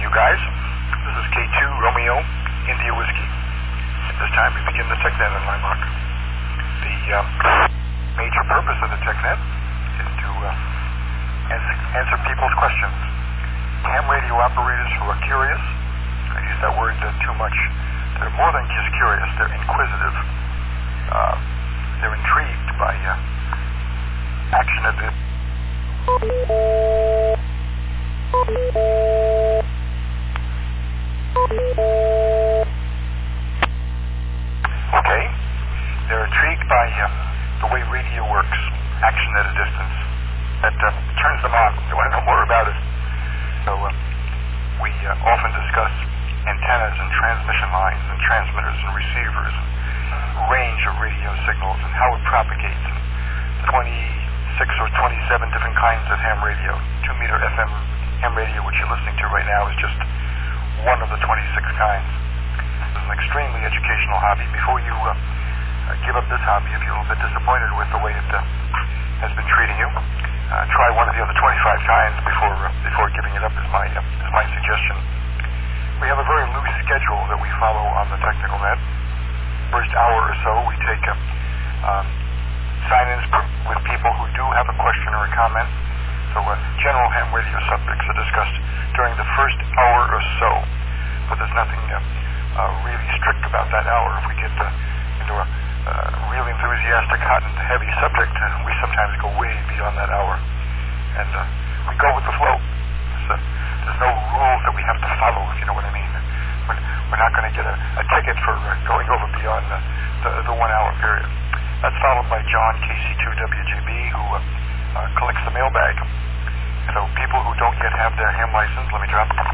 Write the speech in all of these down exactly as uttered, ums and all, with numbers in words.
you guys. This is K two Romeo India Whiskey. At this time we begin the TechNet on Limerock. The uh, major purpose of the TechNet is to uh, answer, answer people's questions. Ham radio operators who are curious, I use that word uh, too much, they're more than just curious, they're inquisitive. Uh, they're intrigued by uh, action at the... Okay. They're intrigued by uh, the way radio works, action at a distance. That uh, turns them on. They want to know more about it. So uh, we uh, often discuss antennas and transmission lines and transmitters and receivers and range of radio signals and how it propagates. twenty-six or twenty-seven different kinds of ham radio. two meter F M ham radio, which you're listening to right now, is just one of the twenty-six kinds. It's an extremely educational hobby. Before you uh, give up this hobby, if you're a little bit disappointed with the way it uh, has been treating you, uh, try one of the other twenty-five kinds before uh, before giving it up. Is my uh, is my suggestion. We have a very loose schedule that we follow on the Technical Net. First hour or so, we take uh, um, sign-ins with people who do have a question or a comment. So uh, general ham radio subjects are discussed during the first hour or so, but there's nothing uh, uh, really strict about that hour. If we get uh, into a uh, really enthusiastic, hot and heavy subject, uh, we sometimes go way beyond that hour. And uh, we go with the flow. There's, uh, there's no rules that we have to follow, if you know what I mean. We're, we're not going to get a, a ticket for uh, going over beyond uh, the, the one-hour period. That's followed by John, K C two W J B, who uh, uh, collects the mailbag. So people who don't yet have their ham license, let me drop. Uh,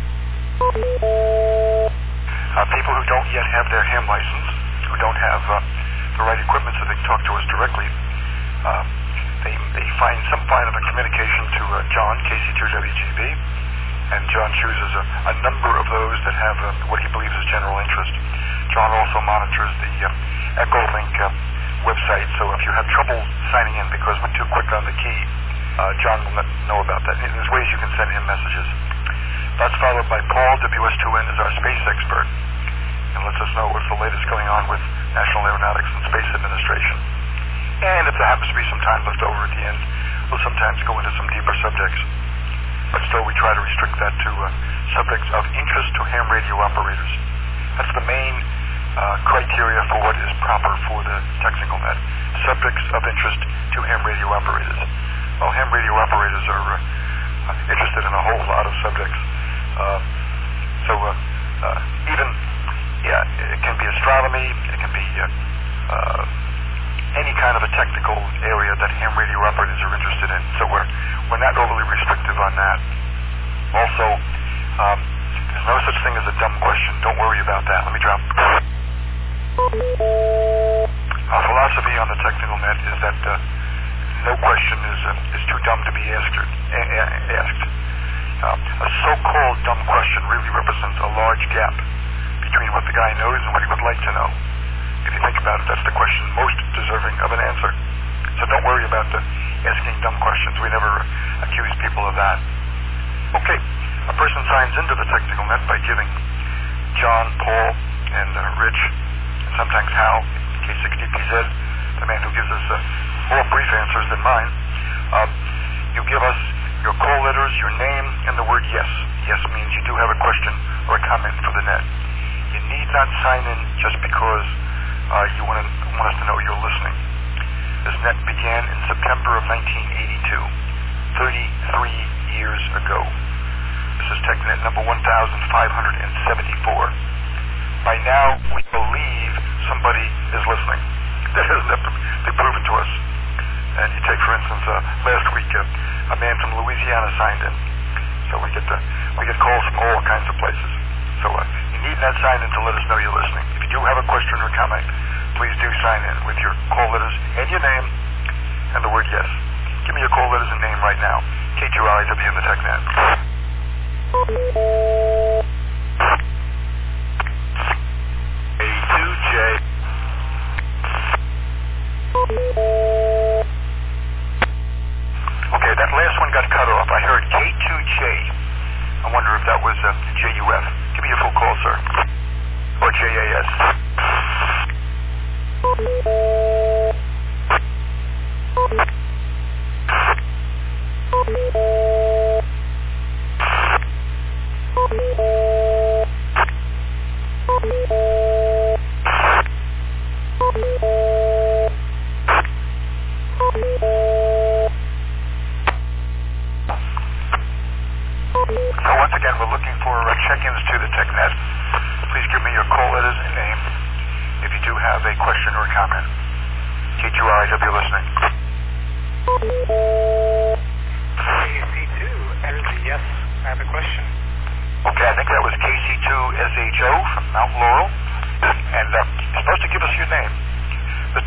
people who don't yet have their ham license, who don't have uh, the right equipment so they can talk to us directly, uh, they they find some kind of a communication to uh, John, K C two W J B, and John chooses a, a number of those that have uh, what he believes is general interest. John also monitors the uh, Echolink uh, website, so if you have trouble signing in because we're too quick on the key, uh, John will let know about that. And there's ways you can send him messages. That's followed by Paul, W S two N, is our space expert, and lets us know what's the latest going on with National Aeronautics and Space Administration. And if there happens to be some time left over at the end, we'll sometimes go into some deeper subjects. But still, we try to restrict that to uh, subjects of interest to ham radio operators. That's the main uh, criteria for what is proper for the Technical Net. Subjects of interest to ham radio operators. Well, ham radio operators are uh, interested in a whole lot of subjects. Uh, so uh, uh, even, yeah, it can be astronomy, it can be uh, uh, any kind of a technical area that ham radio operators are interested in. So we're, we're not overly restrictive on that. Also, um, there's no such thing as a dumb question. Don't worry about that. Let me drop. Our philosophy on the Technical Net is that uh, no question is uh, is too dumb to be asked. Or, a- asked. Uh, a so-called dumb question really represents a large gap between what the guy knows and what he would like to know. If you think about it, that's the question most deserving of an answer. So don't worry about the asking dumb questions. We never accuse people of that. Okay, a person signs into the Technical Net by giving John, Paul, and uh, Rich, and sometimes Hal, K sixty P Z, the man who gives us uh, more brief answers than mine. Uh, you give us your call letters, your name, and the word yes. Yes means you do have a question or a comment for the net. You need not sign in just because uh, you want, to, want us to know you're listening. This net began in September of nineteen eighty-two, thirty-three years ago. This is TechNet number one thousand five hundred seventy-four. By now, we believe somebody is listening. That hasn't been proven to us. And you take, for instance, uh, last week, uh, a man from Louisiana signed in. So we get the, we get calls from all kinds of places. So uh, you need not sign in to let us know you're listening. If you do have a question or comment, please do sign in with your call letters and your name and the word yes. Give me your call letters and name right now. K two R I W in the TechNet. A two J. Okay, that last one got cut off. I heard K two J. I wonder if that was was uh, J U F. Give me your full call, sir. Or J A S. So once again, we're looking for uh, check-ins to the TechNet. Please give me your call letters and name if you do have a question or a comment. K two R I W listening. K C two, yes, I have a question. Okay, I think that was K C two S H O from Mount Laurel. And uh, you're supposed to give us your name. But,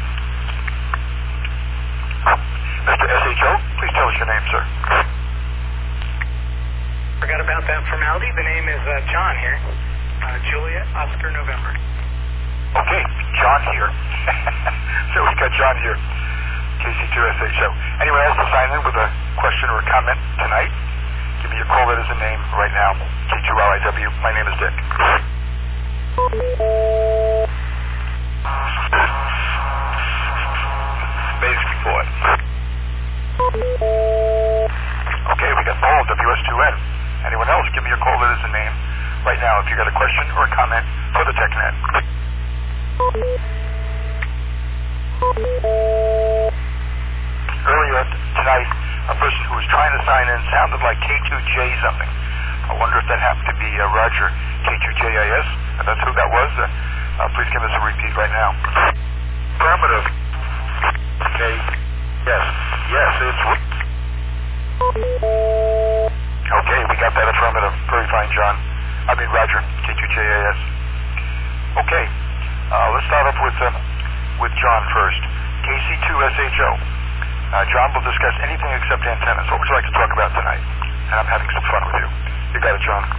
Mister S H O, please tell us your name, sir. Forgot about that formality. The name is uh, John here. Uh, Julia Oscar November. Okay, John here. So we got John here. K C two S H O. Anyone else to sign in with a question or a comment tonight? Give me your call letters and name right now. K two R I W. My name is Dick. Space report. Okay, we got Paul, W S two N. Anyone else? Give me your call letters and name right now if you got a question or a comment for the TechNet. Earlier tonight, a person who was trying to sign in sounded like K two J something. I wonder if that happened to be uh, Roger, K two J I S. If that's who that was, uh, uh, please give us a repeat right now. Affirmative. Okay. Yes. Yes, it's... Okay, we got that affirmative. Very fine, John. I mean, Roger, K two J I S. Okay, uh, let's start off with, uh, with John first. K C two S H O. Uh, John will discuss anything except antennas. What would you like to talk about tonight? And I'm having some fun with you. You got it, John.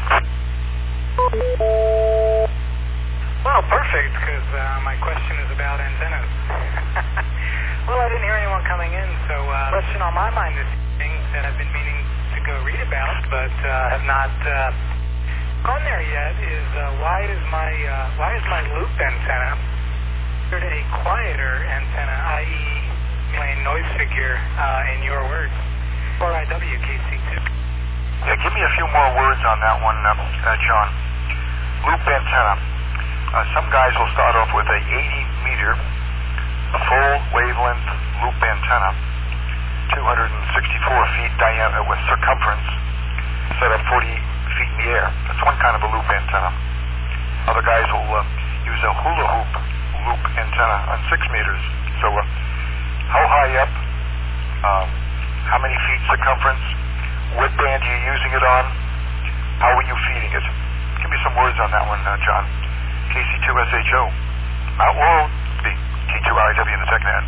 Well, perfect, because uh, my question is about antennas. Well, I didn't hear anyone coming in, so uh, the question on my mind this evening that I've been meaning to go read about, but uh, have not uh, gone there yet, is uh, why is my uh, why is my loop antenna considered a quieter antenna, that is, plain noise figure uh, in your words? R I W K C two. Yeah, give me a few more words on that one, uh, uh, John. Loop antenna. Uh, some guys will start off with a eighty meter full wavelength loop antenna, two hundred sixty-four feet diameter with circumference, set up forty feet in the air. That's one kind of a loop antenna. Other guys will uh, use a hula hoop loop antenna on six meters. So uh, how high up, um, how many feet circumference, what band are you using it on, how are you feeding it? Give me some words on that one, uh, John. K C two S H O. Mount Laurel, the K two R I W in the TechNet.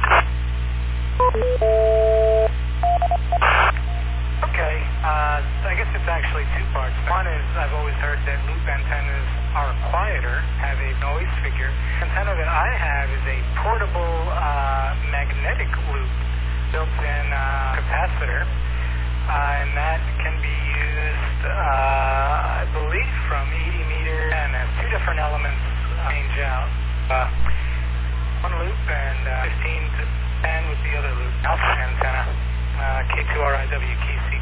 Okay, uh, I guess it's actually two parts. One is I've always heard that loop antennas are quieter, have a noise figure. The antenna that I have is a portable uh, magnetic loop built-in uh, capacitor, uh, and that can be used, uh, I believe, from eighty meters and has two different elements uh, change out. Uh, one loop and uh, fifteen to ten with the other loop. Alpha antenna, uh, K two R I W K C.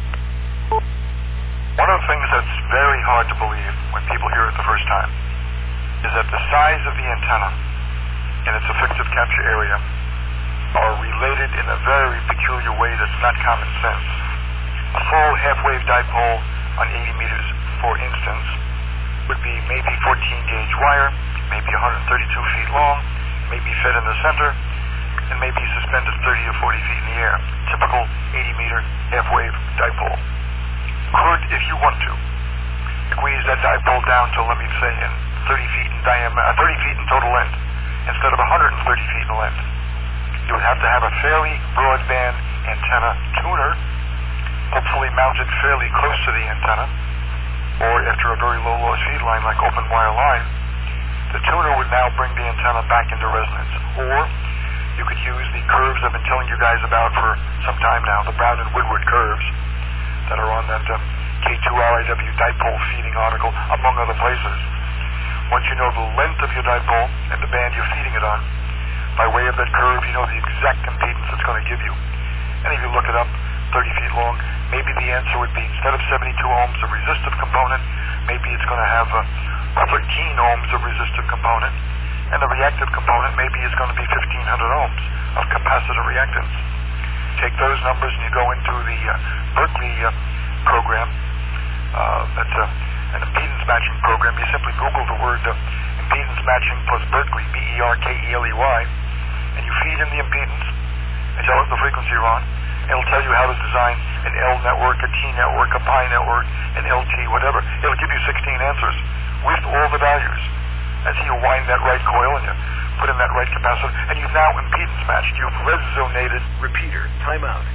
One of the things that's very hard to believe when people hear it the first time is that the size of the antenna and its effective capture area are related in a very peculiar way that's not common sense. A full half-wave dipole on eighty meters, for instance, would be maybe fourteen gauge wire, maybe one hundred thirty-two feet long, maybe fed in the center, and maybe suspended thirty or forty feet in the air. Typical eighty meter half-wave dipole. Could, if you want to, squeeze that dipole down to, let me say, in thirty feet in diameter, uh, thirty feet in total length, instead of one hundred thirty feet in length. You would have to have a fairly broadband antenna tuner, hopefully mounted fairly close to the antenna, or after a very low loss feed line like open wire line, the tuner would now bring the antenna back into resonance. Or you could use the curves I've been telling you guys about for some time now, the Brown and Woodward curves that are on that uh, K seventy-two R I W dipole feeding article, among other places. Once you know the length of your dipole and the band you're feeding it on, by way of that curve, you know the exact impedance it's going to give you. And if you look it up, thirty feet long, maybe the answer would be, instead of seventy-two ohms of resistive component, maybe it's going to have uh, thirteen ohms of resistive component, and the reactive component maybe is going to be fifteen hundred ohms of capacitor reactance. Take those numbers and you go into the uh, Berkeley uh, program, uh, that's uh, an impedance matching program. You simply Google the word uh, impedance matching plus Berkeley, B E R K E L E Y, and you feed in the impedance and tell it the frequency you're on. It'll tell you how to design an L network, a T network, a pi network, an L T, whatever. It'll give you sixteen answers with all the values. And so you wind that right coil and you put in that right capacitor, and you've now impedance matched. You've resonated. Repeater, timeout.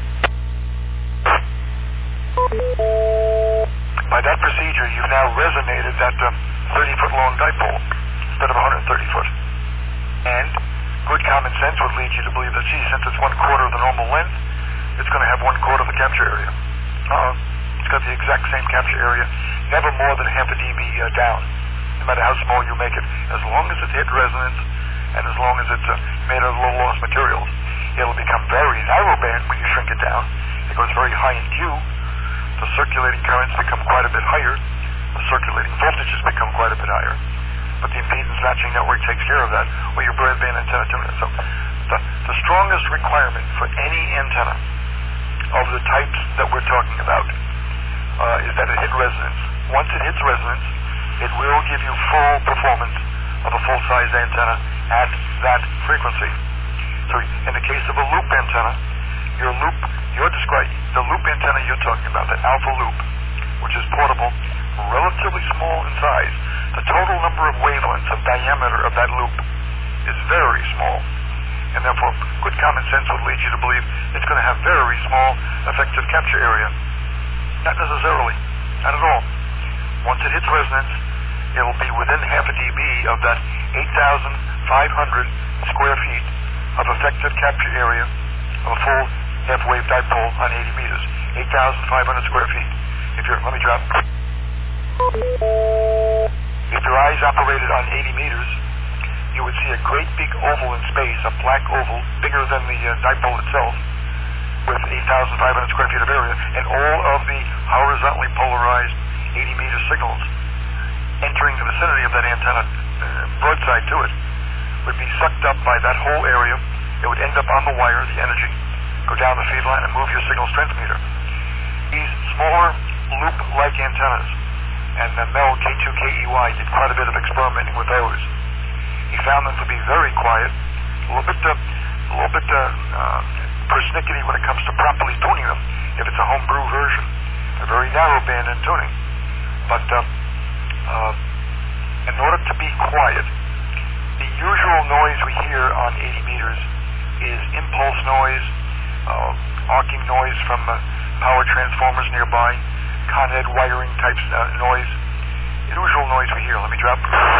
By that procedure, you've now resonated that thirty-foot long dipole instead of one hundred thirty foot. And good common sense would lead you to believe that, gee, since it's one quarter of the normal length, it's going to have one quarter of the capture area. Uh-oh. It's got the exact same capture area, never more than half a dB uh, down, no matter how small you make it. As long as it's hit resonance, and as long as it's uh, made of low loss materials, it'll become very narrowband when you shrink it down. It goes very high in Q. The circulating currents become quite a bit higher. The circulating voltages become quite a bit higher. But the impedance matching network takes care of that, or your broadband antenna tuner. So the, the strongest requirement for any antenna of the types that we're talking about uh, is that it hit resonance. Once it hits resonance, it will give you full performance of a full-size antenna at that frequency. So in the case of a loop antenna, your loop, you're describing, the loop antenna you're talking about, the alpha loop, which is portable, relatively small in size. The total number of wavelengths of diameter of that loop is very small. And therefore, good common sense would lead you to believe it's going to have very small effective capture area. Not necessarily. Not at all. Once it hits resonance, it'll be within half a dB of that eight thousand five hundred square feet of effective capture area of a full half-wave dipole on eighty meters. eight thousand five hundred square feet. If you're, let me drop. If your eyes operated on eighty meters, you would see a great big oval in space, a black oval, bigger than the uh, dipole itself, with eight thousand five hundred square feet of area, and all of the horizontally polarized eighty meter signals entering the vicinity of that antenna, uh, broadside to it, would be sucked up by that whole area. It would end up on the wire, the energy, go down the feed line and move your signal strength meter. These smaller loop-like antennas, and uh, Mel K two K E Y did quite a bit of experimenting with those. He found them to be very quiet, a little bit, uh, a little bit uh, uh, persnickety when it comes to properly tuning them. If it's a homebrew version, they're very narrow band in tuning. But uh, uh, in order to be quiet, the usual noise we hear on eighty meters is impulse noise, uh, arcing noise from uh, power transformers nearby, Con Ed wiring type uh, noise. The usual noise we hear. Let me drop.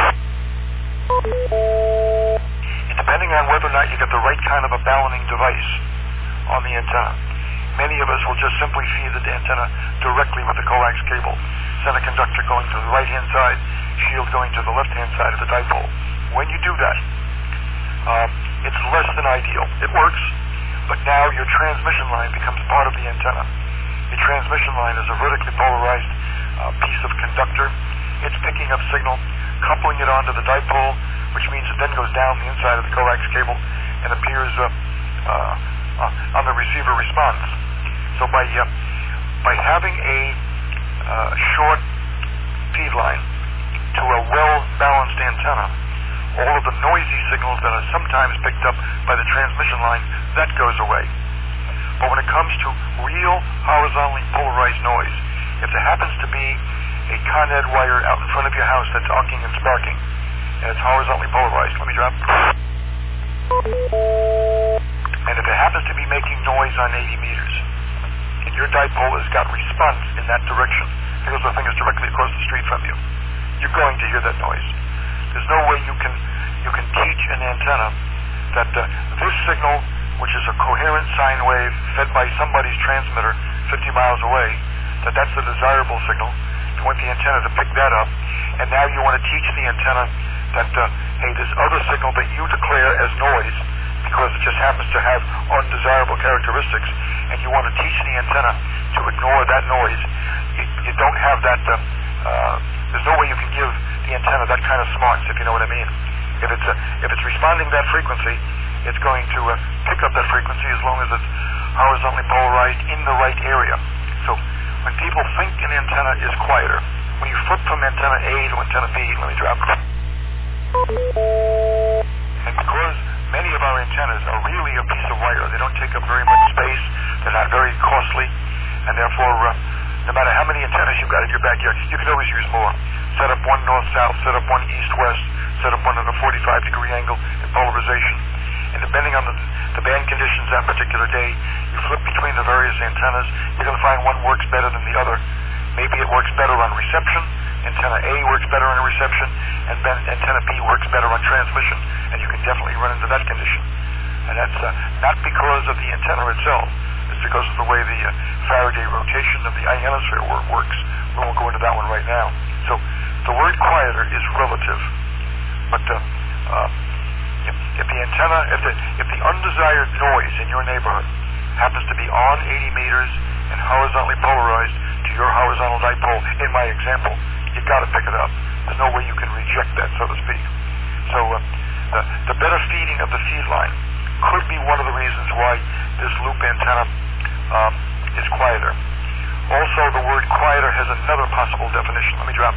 And depending on whether or not you get the right kind of a balancing device on the antenna, many of us will just simply feed the antenna directly with the coax cable. Send a conductor going to the right-hand side, shield going to the left-hand side of the dipole. When you do that, uh, it's less than ideal. It works, but now your transmission line becomes part of the antenna. Your transmission line is a vertically polarized uh, piece of conductor. It's picking up signal, coupling it onto the dipole, which means it then goes down the inside of the coax cable and appears uh, uh, uh, on the receiver response. So by uh, by having a uh, short feed line to a well-balanced antenna, all of the noisy signals that are sometimes picked up by the transmission line, that goes away. But when it comes to real horizontally polarized noise, if there happens to be a Con Ed wire out in front of your house that's arcing and sparking, and it's horizontally polarized, let me drop. And if it happens to be making noise on eighty meters, and your dipole has got response in that direction, because the thing is directly across the street from you, you're going to hear that noise. There's no way you can you can teach an antenna that uh, this signal, which is a coherent sine wave fed by somebody's transmitter fifty miles away, that that's the desirable signal. You want the antenna to pick that up, and now you want to teach the antenna that, uh, hey, this other signal that you declare as noise, because it just happens to have undesirable characteristics, and you want to teach the antenna to ignore that noise. You, you don't have that, uh, uh, there's no way you can give the antenna that kind of smarts, if you know what I mean. If it's, uh, if it's responding to that frequency, it's going to uh, pick up that frequency as long as it's horizontally polarized in the right area. So when people think an antenna is quieter, when you flip from antenna A to antenna B, let me drop it. And because many of our antennas are really a piece of wire, they don't take up very much space, they're not very costly, and therefore uh, no matter how many antennas you've got in your backyard, you can always use more. Set up one north-south, set up one east-west, set up one at a forty-five degree angle in polarization. And depending on the, the band conditions that particular day, you flip between the various antennas, you're going to find one works better than the other. Maybe it works better on reception, antenna A works better on reception, and then antenna B works better on transmission, and you can definitely run into that condition. And that's uh, not because of the antenna itself, it's because of the way the uh, Faraday rotation of the ionosphere works. We won't go into that one right now. So the word quieter is relative, but uh, uh, if, if the antenna, if the, if the undesired noise in your neighborhood happens to be on eighty meters and horizontally polarized to your horizontal dipole, in my example, you've got to pick it up. There's no way you can reject that, so to speak. So uh, the, the better feeding of the feed line could be one of the reasons why this loop antenna um, is quieter. Also, the word quieter has another possible definition. Let me drop.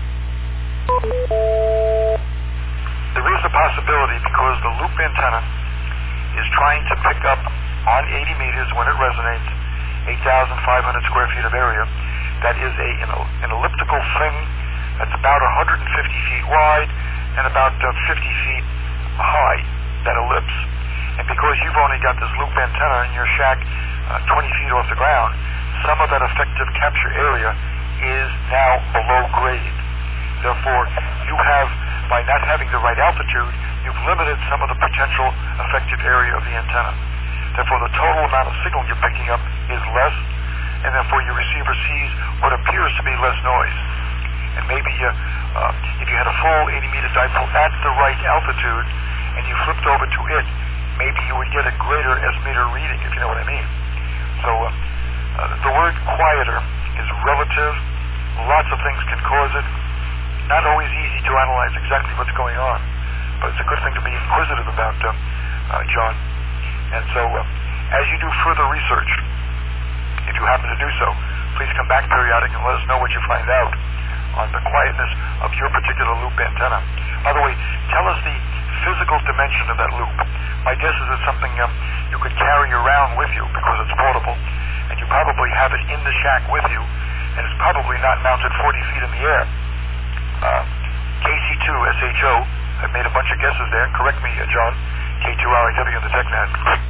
There is a possibility, because the loop antenna is trying to pick up on eighty meters when it resonates, eight thousand five hundred square feet of area, that is a, an, an elliptical thing that's about one hundred fifty feet wide and about uh, fifty feet high, that ellipse. And because you've only got this loop antenna in your shack uh, twenty feet off the ground, some of that effective capture area is now below grade. Therefore, you have, by not having the right altitude, you've limited some of the potential effective area of the antenna. Therefore, the total amount of signal you're picking up is less, and therefore your receiver sees what appears to be less noise. And maybe uh, uh, if you had a full eighty meter dipole at the right altitude, and you flipped over to it, maybe you would get a greater S-meter reading, if you know what I mean. So uh, uh, the word quieter is relative. Lots of things can cause it. Not always easy to analyze exactly what's going on, but it's a good thing to be inquisitive about, uh, uh, John. And so uh, as you do further research, if you happen to do so, please come back periodically and let us know what you find out on the quietness of your particular loop antenna. By the way, tell us the physical dimension of that loop. My guess is it's something um, you could carry around with you because it's portable, and you probably have it in the shack with you, and it's probably not mounted forty feet in the air. Uh, K C two S H O, I've made a bunch of guesses there. Correct me, uh, John. K two R I W in the TechNet.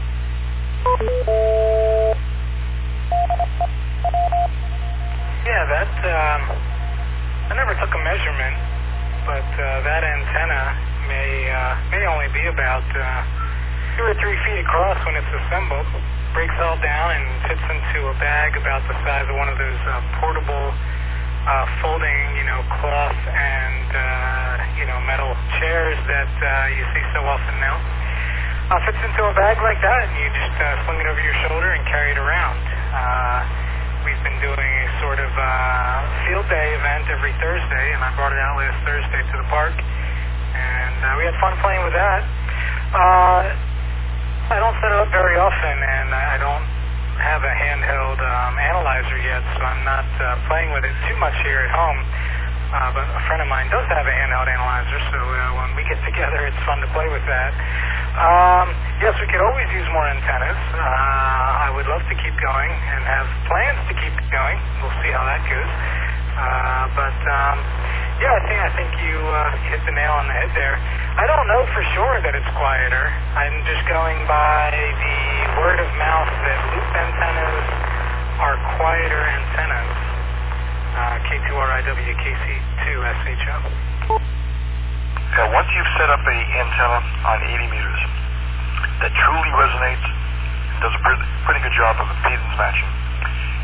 Yeah, that, um, I never took a measurement, but uh, that antenna may uh, may only be about uh, two or three feet across when it's assembled. Breaks all down and fits into a bag about the size of one of those uh, portable uh, folding, you know, cloth and, uh, you know, metal chairs that uh, you see so often now. Uh, fits into a bag like that, and you just uh, sling it over your shoulder and carry it around. Uh, we've been doing a sort of uh, field day event every Thursday, and I brought it out last Thursday to the park, and uh, we had fun playing with that. Uh, I don't set it up very often, and I don't have a handheld um, analyzer yet, so I'm not uh, playing with it too much here at home. Uh, but a friend of mine does have a handheld analyzer, so uh, when we get together, it's fun to play with that. Um, yes, we could always use more antennas. Uh, I would love to keep going and have plans to keep going. We'll see how that goes. Uh, but um, yeah, I think I think you uh, hit the nail on the head there. I don't know for sure that it's quieter. I'm just going by the word of mouth that loop antennas are quieter antennas. Uh, K two R I W, K C two S H O. Yeah, once you've set up a antenna on eighty meters that truly resonates, does a pretty, pretty good job of impedance matching to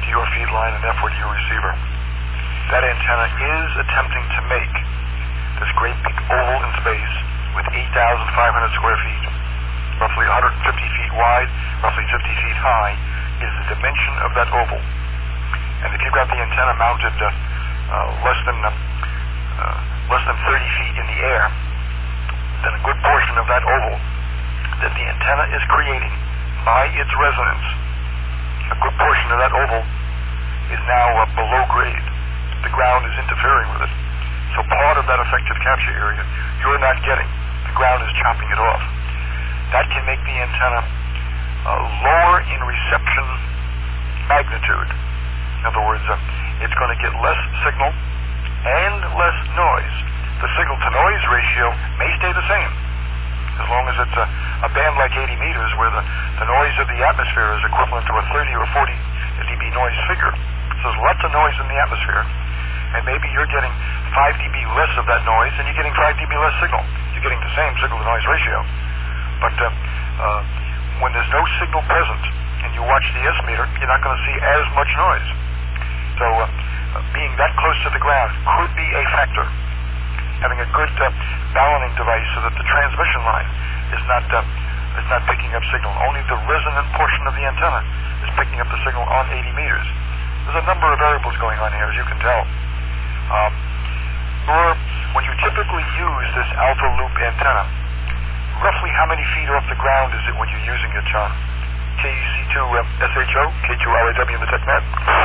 to your feed line and therefore to your receiver. That antenna is attempting to make this great big oval in space with eight thousand five hundred square feet, roughly one hundred fifty feet wide, roughly fifty feet high, is the dimension of that oval. And if you've got the antenna mounted uh, uh, less than uh, uh, less than thirty feet in the air, then a good portion of that oval that the antenna is creating by its resonance, a good portion of that oval is now uh, below grade. The ground is interfering with it. So part of that effective capture area you're not getting. The ground is chopping it off. That can make the antenna uh, lower in reception magnitude. In other words, uh, it's going to get less signal and less noise. The signal-to-noise ratio may stay the same, as long as it's a, a band like eighty meters where the, the noise of the atmosphere is equivalent to a thirty or forty dB noise figure. So there's lots of noise in the atmosphere, and maybe you're getting five dB less of that noise and you're getting five dB less signal. You're getting the same signal-to-noise ratio. But uh, uh, when there's no signal present and you watch the S meter, you're not going to see as much noise. So uh, uh, being that close to the ground could be a factor. Having a good uh, balancing device so that the transmission line is not uh, is not picking up signal. Only the resonant portion of the antenna is picking up the signal on eighty meters. There's a number of variables going on here, as you can tell. Um, or when you typically use this alpha loop antenna, roughly how many feet off the ground is it when you're using it, John? K C two S H O, K two R A W in the TechNet.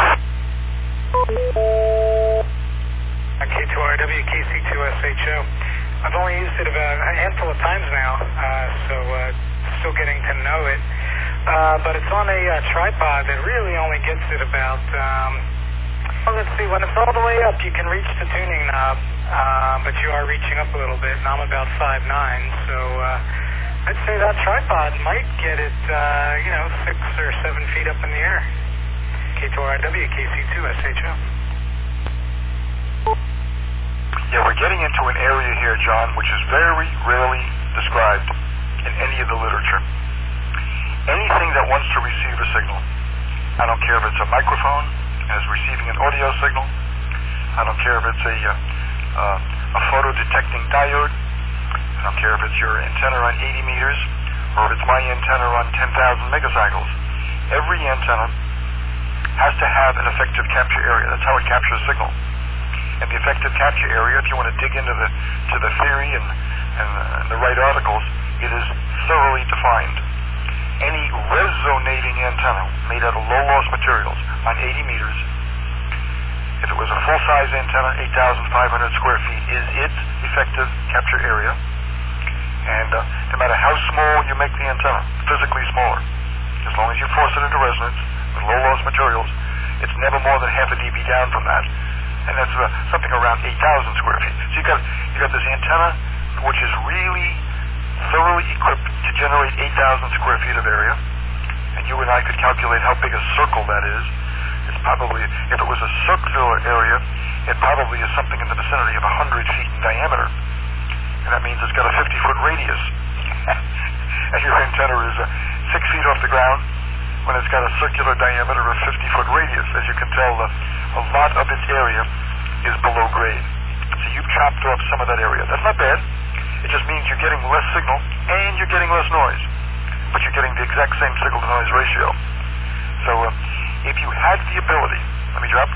K two R W, K C two S H O. I've only used it about a handful of times now, uh, so uh, still getting to know it. Uh, but it's on a uh, tripod that really only gets it about, um, well, let's see, when it's all the way up, you can reach the tuning knob, uh, but you are reaching up a little bit, and I'm about five nine, so uh, I'd say that tripod might get it, uh, you know, six or seven feet up in the air. K two R W, K C two S H O. Yeah, we're getting into an area here, John, which is very rarely described in any of the literature. Anything that wants to receive a signal, I don't care if it's a microphone and is receiving an audio signal, I don't care if it's a, uh, uh, a photo-detecting diode, I don't care if it's your antenna on eighty meters or if it's my antenna on ten thousand megacycles. Every antenna has to have an effective capture area. That's how it captures signal. And the effective capture area, if you want to dig into the to the theory and, and, uh, and the right articles, it is thoroughly defined. Any resonating antenna made out of low-loss materials on eighty meters, if it was a full-size antenna, eight thousand five hundred square feet, is its effective capture area. And uh, no matter how small you make the antenna, physically smaller, as long as you force it into resonance with low-loss materials, it's never more than half a dB down from that. And that's uh, something around eight thousand square feet. So you got you got this antenna, which is really thoroughly equipped to generate eight thousand square feet of area. And you and I could calculate how big a circle that is. It's probably, if it was a circular area, it probably is something in the vicinity of one hundred feet in diameter. And that means it's got a fifty foot radius. And your antenna is uh, six feet off the ground when it's got a circular diameter of fifty foot radius. As you can tell, uh, a lot of its area is below grade. So you've chopped off some of that area. That's not bad. It just means you're getting less signal and you're getting less noise. But you're getting the exact same signal-to-noise ratio. So uh, if you had the ability, let me drop.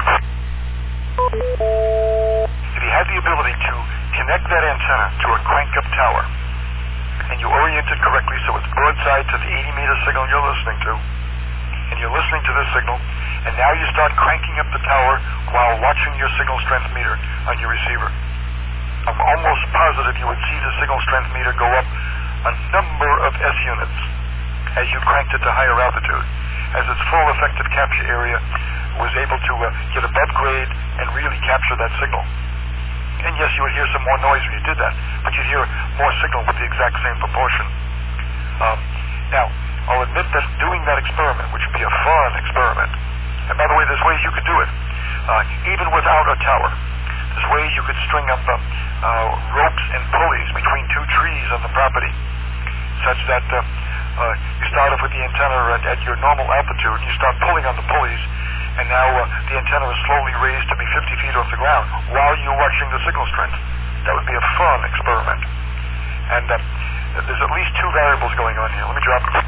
If you had the ability to connect that antenna to a crank-up tower, and you orient it correctly so it's broadside to the eighty meter signal you're listening to, and you're listening to this signal, and now you start cranking up the tower while watching your signal strength meter on your receiver. I'm almost positive you would see the signal strength meter go up a number of S units as you cranked it to higher altitude, as its full effective capture area was able to uh, get above grade and really capture that signal. And yes, you would hear some more noise when you did that, but you'd hear more signal with the exact same proportion. Um, now, I'll admit that doing that experiment, which would be a fun experiment, and by the way, there's ways you could do it, uh, even without a tower. There's ways you could string up uh, uh, ropes and pulleys between two trees on the property, such that uh, uh, you start off with the antenna at, at your normal altitude, and you start pulling on the pulleys, and now uh, the antenna is slowly raised to be fifty feet off the ground while you're watching the signal strength. That would be a fun experiment. And uh, there's at least two variables going on here. Let me drop it.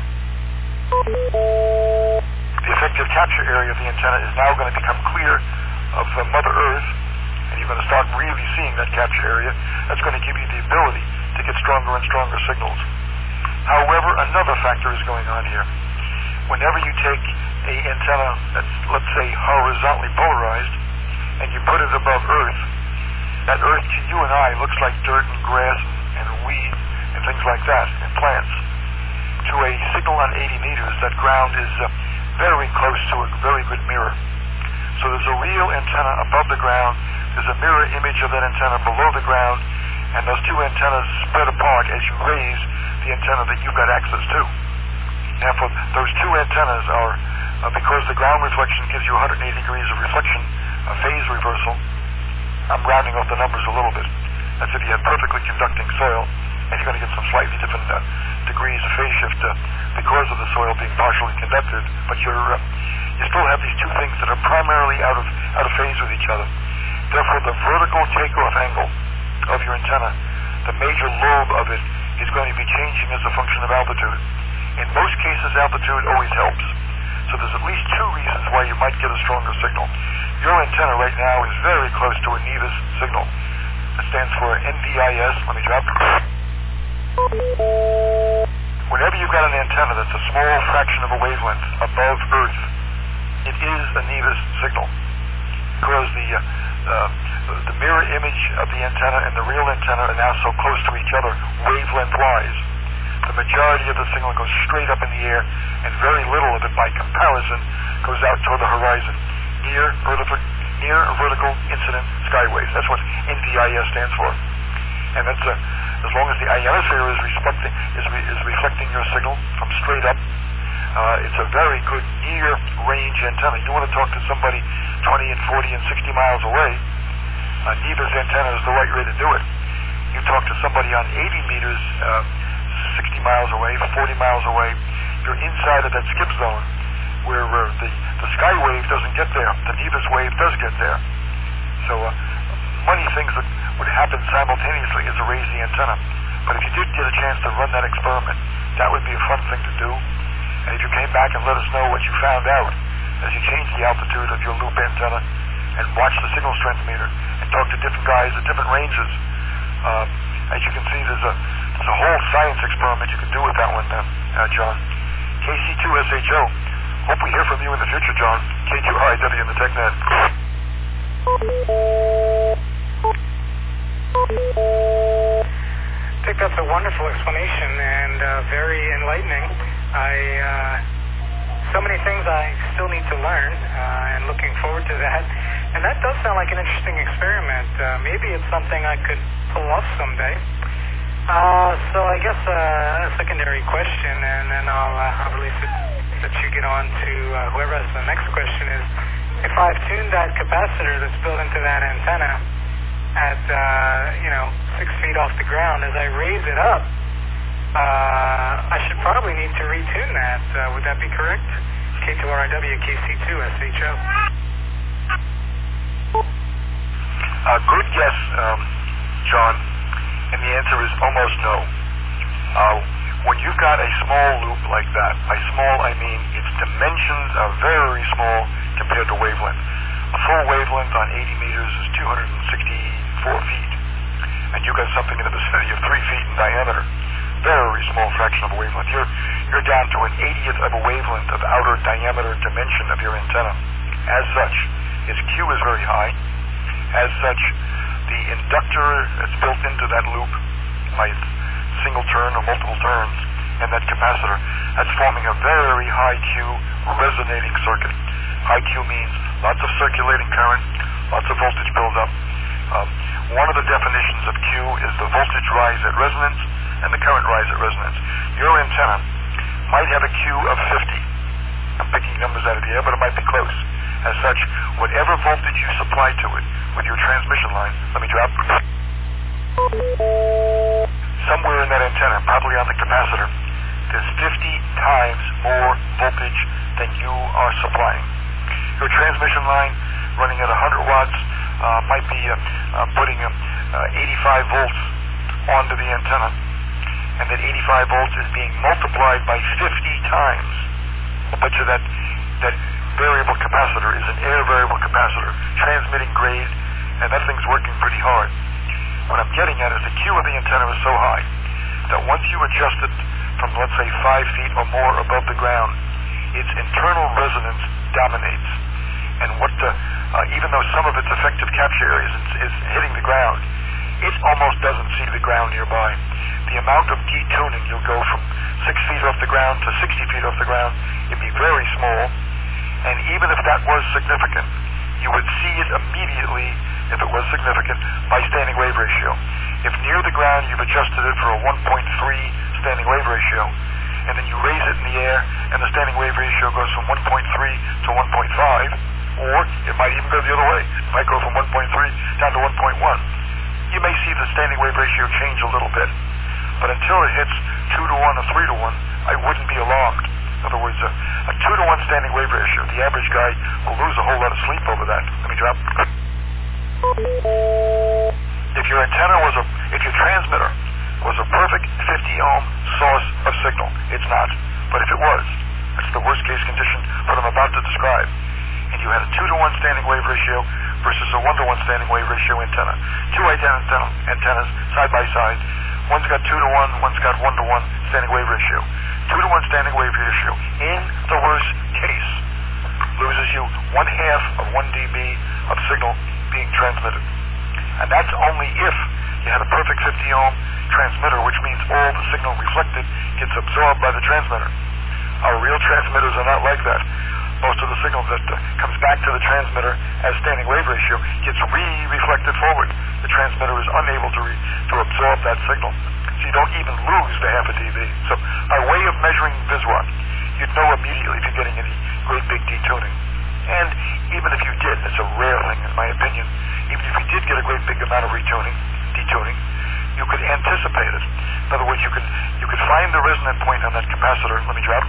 The effective capture area of the antenna is now going to become clear of uh, Mother Earth, and you're going to start really seeing that capture area. That's going to give you the ability to get stronger and stronger signals. However, another factor is going on here. Whenever you take a antenna that's, let's say, horizontally polarized, and you put it above Earth, that Earth to you and I looks like dirt and grass and, and weed and things like that, and plants. To a signal on eighty meters, that ground is uh, very close to a very good mirror. So there's a real antenna above the ground, there's a mirror image of that antenna below the ground, and those two antennas spread apart as you raise the antenna that you've got access to. Now, for those two antennas are, uh, because the ground reflection gives you one hundred eighty degrees of reflection, a phase reversal. I'm rounding off the numbers a little bit. That's if you have perfectly conducting soil, and you're going to get some slightly different uh, degrees of phase shift uh, because of the soil being partially conducted. But you're, uh, you still have these two things that are primarily out of out of phase with each other. Therefore, the vertical takeoff angle of your antenna, the major lobe of it, is going to be changing as a function of altitude. In most cases, altitude always helps. So there's at least two reasons why you might get a stronger signal. Your antenna right now is very close to a Nevis signal. It stands for N V I S. Let me drop it. Whenever you've got an antenna that's a small fraction of a wavelength above Earth, it is a Nevis signal. Because the, uh, uh, the mirror image of the antenna and the real antenna are now so close to each other wavelength-wise. The majority of the signal goes straight up in the air, and very little of it, by comparison, goes out toward the horizon. Near vertical, near vertical incident skywaves. That's what N V I S stands for. And that's uh, as long as the ionosphere is, respecting, is, re, is reflecting your signal from straight up, uh, it's a very good near-range antenna. You want to talk to somebody twenty and forty and sixty miles away, a Nevis antenna is the right way to do it. You talk to somebody on eighty meters, uh, sixty miles away, forty miles away, you're inside of that skip zone where uh, the, the sky wave doesn't get there. The Nevis wave does get there. So uh, many things that would happen simultaneously is to raise the antenna. But if you did get a chance to run that experiment, that would be a fun thing to do. And if you came back and let us know what you found out as you change the altitude of your loop antenna and watch the signal strength meter and talk to different guys at different ranges, uh, as you can see, there's a There's a whole science experiment you can do with that one, uh, uh, John. K C two S H O. Hope we hear from you in the future, John. K two R I W in the TechNet. I think that's a wonderful explanation and uh, very enlightening. I uh, so many things I still need to learn, uh, and looking forward to that. And that does sound like an interesting experiment. Uh, maybe it's something I could pull off someday. Uh, so I guess uh, a secondary question, and then I'll, uh, I'll release it, let you get on to uh, whoever has the next question is, if I've tuned that capacitor that's built into that antenna at, uh, you know, six feet off the ground, as I raise it up, uh, I should probably need to retune that. Uh, would that be correct? K two R I W, K C two S H O. Uh, good guess, um, John. And the answer is almost no. Uh, when you've got a small loop like that, by small I mean its dimensions are very small compared to wavelength. A full wavelength on eighty meters is two hundred sixty-four feet. And you've got something in the vicinity of three feet in diameter. Very small fraction of a wavelength. You're, you're down to an eightieth of a wavelength of outer diameter dimension of your antenna. As such, its Q is very high. As such, the inductor that's built into that loop by single turn or multiple turns, and that capacitor, that's forming a very high Q resonating circuit. High Q means lots of circulating current, lots of voltage buildup. Um, one of the definitions of Q is the voltage rise at resonance and the current rise at resonance. Your antenna might have a Q of fifty. I'm picking numbers out of the air, but it might be close. As such, whatever voltage you supply to it with your transmission line, let me drop, somewhere in that antenna, probably on the capacitor, there's fifty times more voltage than you are supplying. your transmission line running at one hundred watts uh, might be uh, uh, putting uh, uh, eighty-five volts onto the antenna, and that eighty-five volts is being multiplied by fifty times. I'll bet you that that variable capacitor is an air variable capacitor transmitting grade, and that thing's working pretty hard. What I'm getting at is the Q of the antenna is so high that once you adjust it from, let's say, five feet or more above the ground, its internal resonance dominates. And what the, uh, even though some of its effective capture areas is, is hitting the ground, it almost doesn't see the ground nearby. The amount of detuning, you'll go from six feet off the ground to sixty feet off the ground, it'd be very small. And even if that was significant, you would see it immediately, if it was significant, by standing wave ratio. If near the ground you've adjusted it for a one point three standing wave ratio, and then you raise it in the air, and the standing wave ratio goes from one point three to one point five, or it might even go the other way. It might go from one point three down to one point one. You may see the standing wave ratio change a little bit, but until it hits two to one or three to one, I wouldn't be alarmed. In other words, a, a two to one standing wave ratio, the average guy will lose a whole lot of sleep over that. Let me drop. If your antenna was a, if your transmitter was a perfect fifty ohm source of signal, it's not. But if it was, that's the worst case condition for what I'm about to describe. And you had a two to one standing wave ratio versus a one to one standing wave ratio antenna. Two identical antennas side by side. One's got two to one, one's got one to one standing wave ratio. Two to one standing wave ratio, in the worst case, loses you one half of one dB of signal being transmitted. And that's only if you had a perfect fifty ohm transmitter, which means all the signal reflected gets absorbed by the transmitter. Our real transmitters are not like that. Most of the signal that uh, comes back to the transmitter as standing wave ratio gets re-reflected forward. The transmitter is unable to, re- to absorb that signal. So you don't even lose the half a dB. So by way of measuring VisWatt, you'd know immediately if you're getting any great big detuning. And even if you did, it's a rare thing in my opinion, even if you did get a great big amount of retuning, detuning, you could anticipate it. In other words, you could you could find the resonant point on that capacitor. Let me drop.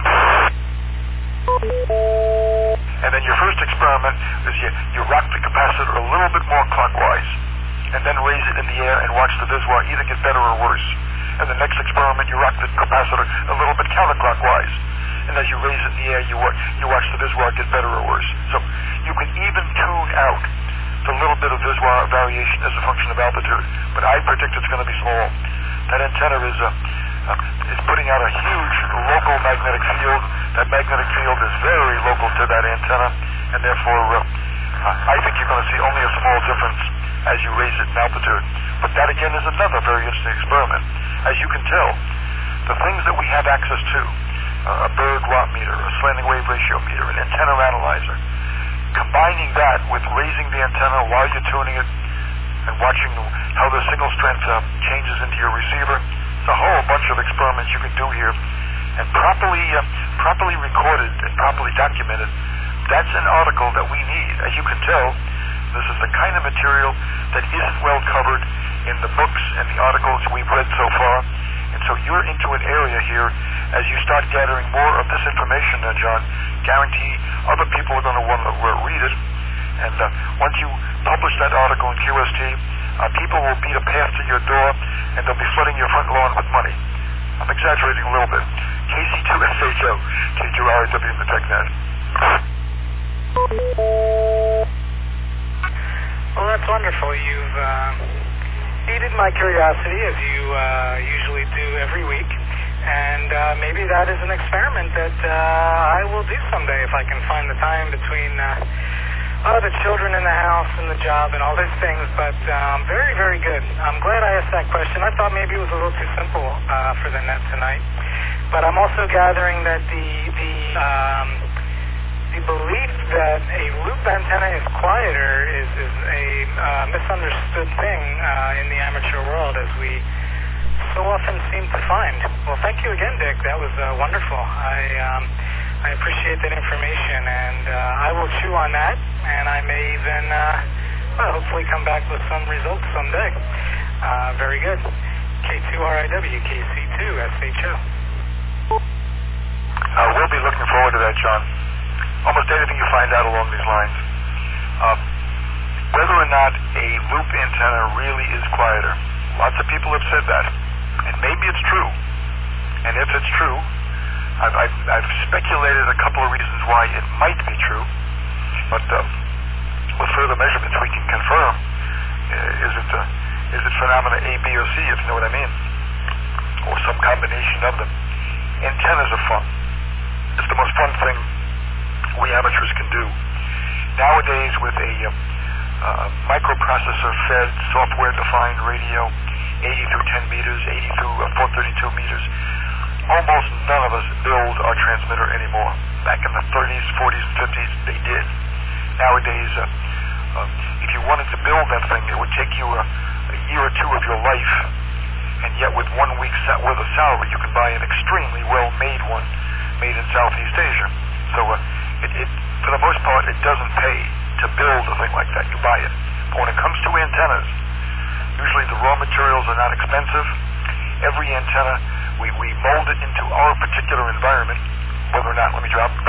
And then your first experiment is you, you rock the capacitor a little bit more clockwise, and then raise it in the air and watch the VisWatt either get better or worse. And the next experiment, you rock the capacitor a little bit counterclockwise, and as you raise it in the air, you, you watch the VisWatt get better or worse. So you can even tune out the little bit of VisWatt variation as a function of altitude, but I predict it's going to be small. That antenna is uh, uh, is putting out a huge local magnetic field. That magnetic field is very local to that antenna, and therefore uh, I think you're going to see only a small difference as you raise it in altitude. But that again is another very interesting experiment. As you can tell, the things that we have access to, uh, a Berg watt meter, a slanting wave ratio meter, an antenna analyzer, combining that with raising the antenna while you're tuning it and watching how the signal strength uh, changes into your receiver, it's a whole bunch of experiments you can do here, and properly uh, properly recorded and properly documented. That's an article that we need. As you can tell, this is the kind of material that isn't well covered in the books and the articles we've read so far. And so you're into an area here, as you start gathering more of this information, uh, John, guarantee other people are going to want to uh, read it. And uh, once you publish that article in Q S T, uh, people will beat a path to your door, and they'll be flooding your front lawn with money. I'm exaggerating a little bit. K C two S H O, K two R W in the TechNet. Well, that's wonderful. You've uh, feeded my curiosity, as you uh, usually do every week. And uh, maybe that is an experiment that uh, I will do someday if I can find the time between uh, oh, the children in the house and the job and all those things. But um, very, very good. I'm glad I asked that question. I thought maybe it was a little too simple uh, for the net tonight. But I'm also gathering that the the um, the belief that a loop antenna is quieter is, is a uh, misunderstood thing uh, in the amateur world, as we so often seem to find. Well, thank you again, Dick. That was uh, wonderful. I um, I appreciate that information, and uh, I will chew on that, and I may even uh, well, hopefully come back with some results someday. Uh, very good. K two R I W, K C two S H O. Uh, we'll be looking forward to that, John. almost anything you find out along these lines. Um, whether or not a loop antenna really is quieter, lots of people have said that, and maybe it's true. And if it's true, I've, I've, I've speculated a couple of reasons why it might be true, but uh, with further measurements we can confirm, uh, is it uh, is it phenomena A, B, or C, if you know what I mean, or some combination of them. Antennas are fun. It's the most fun thing we amateurs can do. Nowadays, with a uh, uh, microprocessor-fed, software-defined radio, eighty through ten meters, eighty through uh, four thirty-two meters, almost none of us build our transmitter anymore. Back in the thirties, forties, and fifties, they did. Nowadays, uh, uh, if you wanted to build that thing, it would take you a, a year or two of your life, and yet with one week's sa- worth of salary, you can buy an extremely well-made one, made in Southeast Asia. So, uh, it, it, for the most part, it doesn't pay to build a thing like that. You buy it. But when it comes to antennas, usually the raw materials are not expensive. Every antenna, we, we mold it into our particular environment, whether or not, let me drop,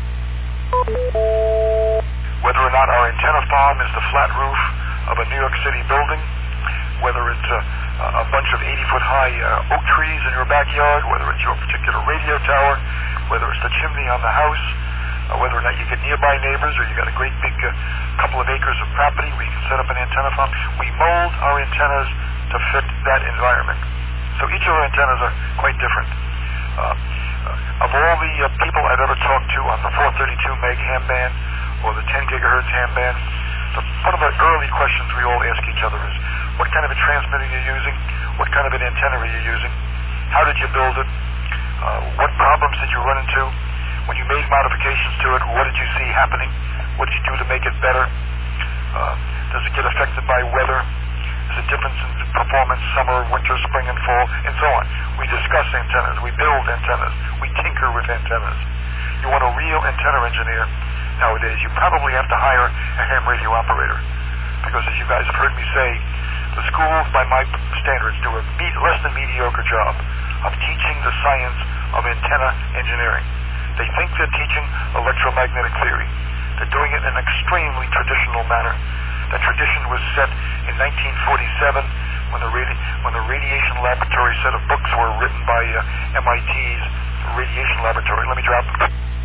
whether or not our antenna farm is the flat roof of a New York City building, whether it's a, a bunch of eighty-foot high uh, oak trees in your backyard, whether it's your particular radio tower, whether it's the chimney on the house, uh, whether or not you get nearby neighbors or you got a great big uh, couple of acres of property where you can set up an antenna farm. We mold our antennas to fit that environment. So each of our antennas are quite different. Uh, uh, of all the uh, people I've ever talked to on the four thirty-two meg ham band or the ten gigahertz ham band, the, one of the early questions we all ask each other is, what kind of a transmitter are you using? What kind of an antenna are you using? How did you build it? Uh, what problems did you run into? When you made modifications to it, what did you see happening? What did you do to make it better? Uh, does it get affected by weather? Is it difference in performance, summer, winter, spring, and fall, and so on? We discuss antennas. We build antennas. We tinker with antennas. You want a real antenna engineer nowadays, you probably have to hire a ham radio operator. Because as you guys have heard me say, the schools, by my standards, do a me- less than mediocre job of teaching the science of antenna engineering. They think they're teaching electromagnetic theory. They're doing it in an extremely traditional manner. That tradition was set in nineteen forty-seven when the, radi- when the radiation laboratory set of books were written by uh, M I T's radiation laboratory. Let me drop.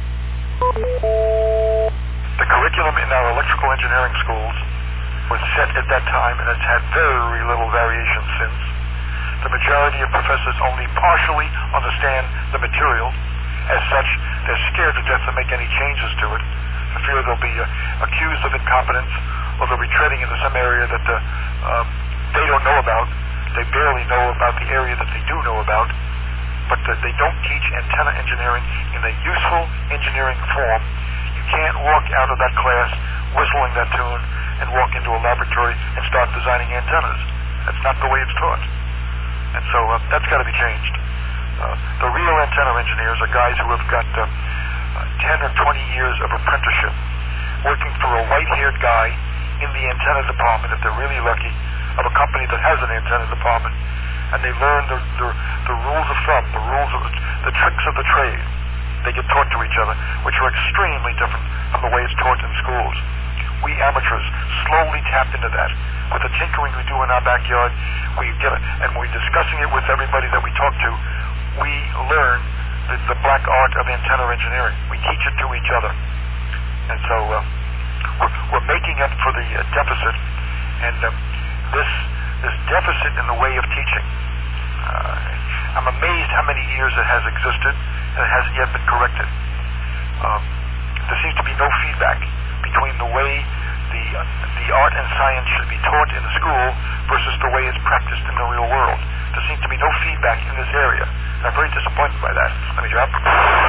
The curriculum in our electrical engineering schools was set at that time and has had very little variation since. The majority of professors only partially understand the material. As such, they're scared to death to make any changes to it. I fear they'll be uh, accused of incompetence, or they'll be treading into some area that uh, um, they don't know about. They barely know about the area that they do know about. But uh, they don't teach antenna engineering in a useful engineering form. You can't walk out of that class whistling that tune and walk into a laboratory and start designing antennas. That's not the way it's taught. And so uh, that's got to be changed. Uh, the real antenna engineers are guys who have got uh, uh, ten or twenty years of apprenticeship working for a white-haired guy in the antenna department, if they're really lucky, of a company that has an antenna department. And they learn the, the, the rules of thumb, the rules of the, the tricks of the trade. They get taught to each other, which are extremely different from the way it's taught in schools. We amateurs slowly tapped into that. With the tinkering we do in our backyard, we get it, and we're discussing it with everybody that we talk to. We learn the, the black art of antenna engineering. We teach it to each other. And so uh, we're, we're making up for the uh, deficit, and uh, this this deficit in the way of teaching, uh, I'm amazed how many years it has existed, and it hasn't yet been corrected. Um, there seems to be no feedback between the way the uh, the art and science should be taught in the school versus the way it's practiced in the real world. There seems to be no feedback in this area. I'm very disappointed by that. Let me drop.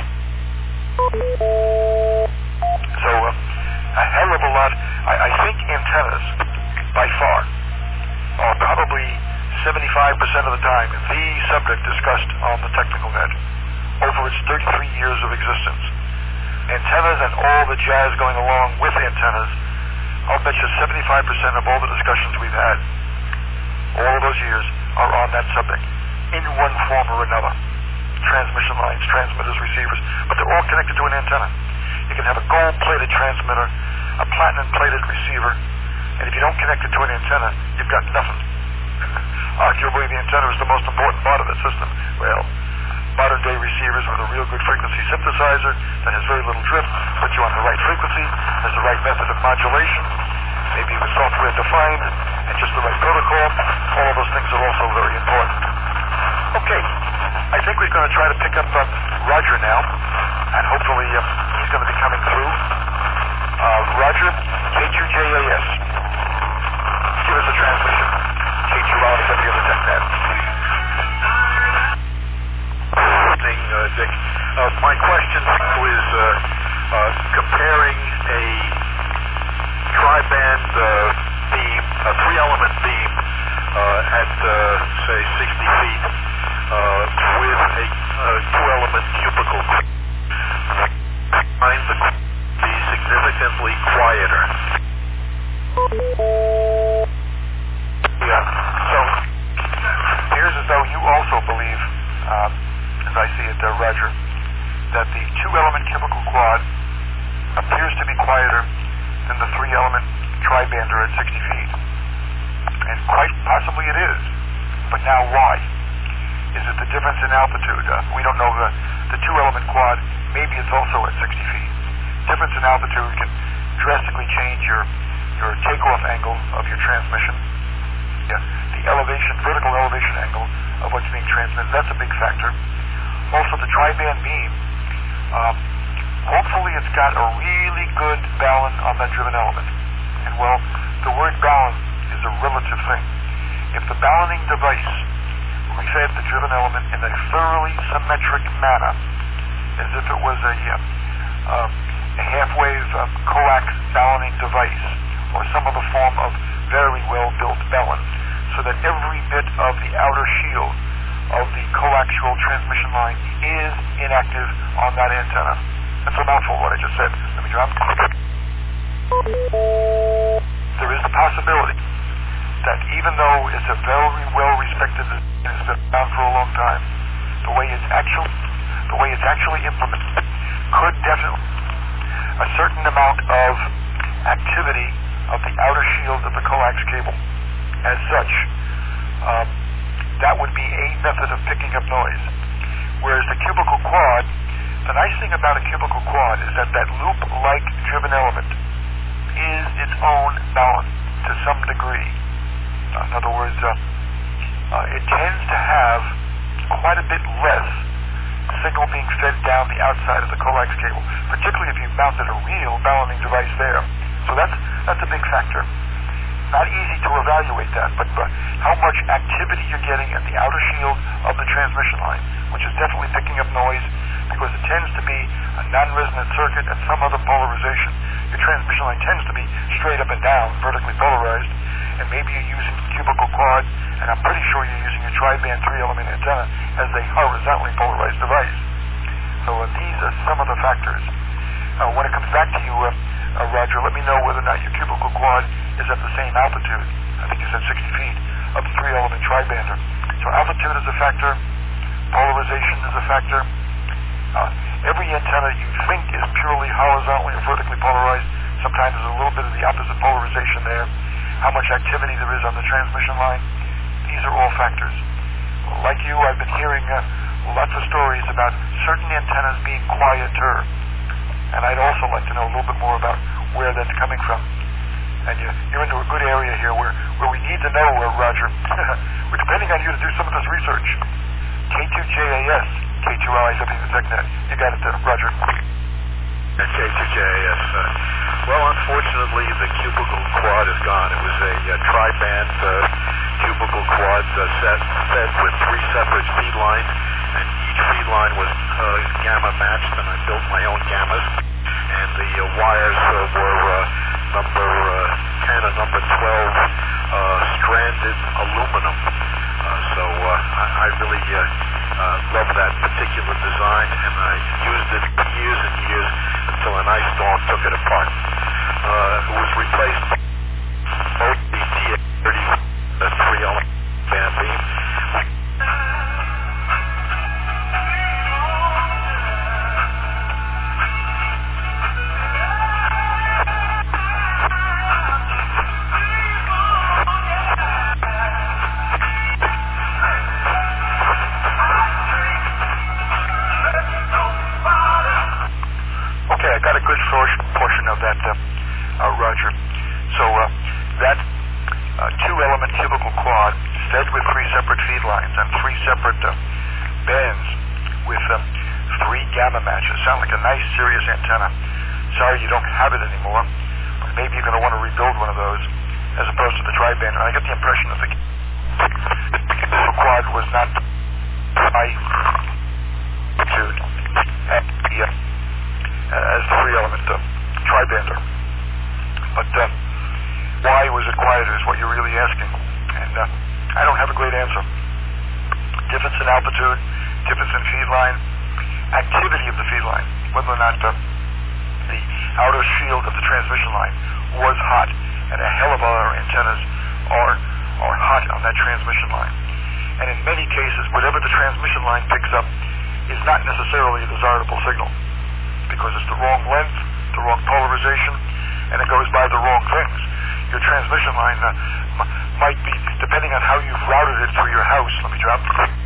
So uh, a hell of a lot. I, I think antennas, by far, are probably seventy-five percent of the time the subject discussed on the technical net over its thirty-three years of existence. Antennas and all the jazz going along with antennas, I'll bet you seventy-five percent of all the discussions we've had, all of those years, are on that subject, in one form or another. Transmission lines, transmitters, receivers, but they're all connected to an antenna. You can have a gold-plated transmitter, a platinum-plated receiver, and if you don't connect it to an antenna, you've got nothing. Arguably, the antenna is the most important part of the system. Well, modern-day receivers with a real good frequency synthesizer that has very little drift, puts you on the right frequency, has the right method of modulation, maybe with software defined, and just the right protocol. All of those things are also very important. Okay, I think we're going to try to pick up uh, Roger now, and hopefully uh, he's going to be coming through. Uh, Roger, K two J A S. Give us a transmission. K two R W the TechNet. Good evening, uh, Dick. Uh, my question was uh, uh, comparing a tri-band uh, beam, a three-element beam uh, at, uh, say, sixty feet uh, with a uh, two-element cubicle. Find the be significantly quieter. Yeah. So here's as though you also believe, um, as I see it, uh, Roger, that the two-element cubicle quad appears to be quieter than the three-element tri-bander at sixty feet. And quite possibly it is. But now why? Is it the difference in altitude? Uh, we don't know the, the two-element quad. Maybe it's also at sixty feet. Difference in altitude can drastically change your, your takeoff angle of your transmission. Yeah, the elevation, vertical elevation angle of what's being transmitted, that's a big factor. Also, the tri-band beam, um, hopefully it's got a really good balun on that driven element. And well, the word balun is a relative thing. If the baluning device refed the driven element in a thoroughly symmetric manner, as if it was a, uh, uh, a half-wave uh, coax baluning device, or some other form of very well-built balun, so that every bit of the outer shield of the coaxial transmission line is inactive on that antenna. That's a mouthful, what I just said. Let me drop. There is the possibility that even though it's a very well-respected design, it's been around for a long time, the way it's actually, the way it's actually implemented could definitely, a certain amount of activity of the outer shield of the coax cable. As such, um, that would be a method of picking up noise. Whereas the cubicle quad, the nice thing about a cubicle quad is that that loop-like driven element is its own balun to some degree. Uh, in other words, uh, uh, it tends to have quite a bit less signal being fed down the outside of the coax cable, particularly if you've mounted a real baluning device there. So that's that's a big factor. Not easy to evaluate that, but uh, how much activity you're getting at the outer shield of the transmission line, which is definitely picking up noise because it tends to be a non-resonant circuit at some other polarization. Your transmission line tends to be straight up and down, vertically polarized, and maybe you're using cubicle quad, and I'm pretty sure you're using a tri-band three-element antenna as a horizontally polarized device. So uh, these are some of the factors. Uh, when it comes back to you, uh, uh, Roger, let me know whether or not your cubicle quad is at the same altitude. I think you said sixty feet of the three-element tri-bander. So altitude is a factor. Polarization is a factor. Uh, every antenna you think is purely horizontally or vertically polarized. Sometimes there's a little bit of the opposite polarization there. How much activity there is on the transmission line. These are all factors. Like you, I've been hearing uh, lots of stories about certain antennas being quieter. And I'd also like to know a little bit more about where that's coming from. And you, you're into a good area here where, where we need to know, uh, Roger. We're depending on you to do some of this research. K two J A S, K two R I W the TechNet. You got it, uh, Roger. K two J A S. Uh, well, unfortunately, the cubicle quad is gone. It was a uh, tri-band uh, cubicle quad uh, set fed with three separate feed lines, and each feed line was uh, gamma matched, and I built my own gammas. And the uh, wires uh, were uh, number uh, ten and number twelve uh, stranded aluminum. Uh, so uh, I, I really uh, uh, love that particular design, and I used it for years and years until an ice storm took it apart. Uh, it was replaced by both the T A thirty, the three-element band beam. two-element cubicle quad fed with three separate feed lines and three separate uh, bands with um, three gamma matches. Sound like a nice, serious antenna. Sorry you don't have it anymore. But maybe you're going to want to rebuild one of those as opposed to the tri-band. And I get the impression that the cubicle quad was not high altitude as the, uh, as the three-element uh, tri-bander. But uh, why was it quieter is what you're really asking. And uh, I don't have a great answer. Difference in altitude, difference in feed line, activity of the feed line, whether or not uh, the outer shield of the transmission line was hot, and a hell of our antennas are, are hot on that transmission line. And in many cases, whatever the transmission line picks up is not necessarily a desirable signal, because it's the wrong length, the wrong polarization, and it goes by the wrong things. Your transmission line uh, m- might be, depending on how you've routed it through your house, let me drop.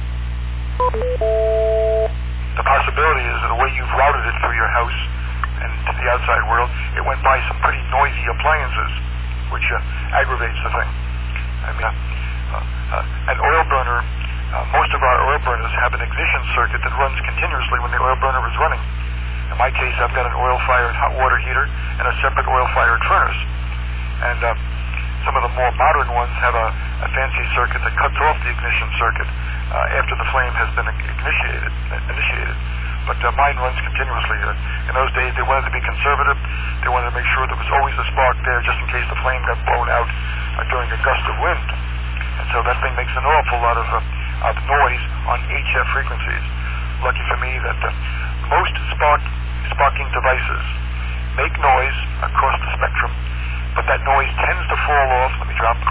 The possibility is that the way you've routed it through your house and to the outside world, it went by some pretty noisy appliances, which uh, aggravates the thing. I mean, uh, uh, an oil burner, uh, most of our oil burners have an ignition circuit that runs continuously when the oil burner is running. In my case, I've got an oil-fired hot water heater and a separate oil-fired furnace. And uh, some of the more modern ones have a, a fancy circuit that cuts off the ignition circuit uh, after the flame has been initiated. initiated. But uh, mine runs continuously. Uh, in those days, they wanted to be conservative. They wanted to make sure there was always a spark there just in case the flame got blown out uh, during a gust of wind. And so that thing makes an awful lot of, uh, of noise on H F frequencies. Lucky for me that uh, most spark, sparking devices make noise across the spectrum, but that noise tends to fall off, let me drop,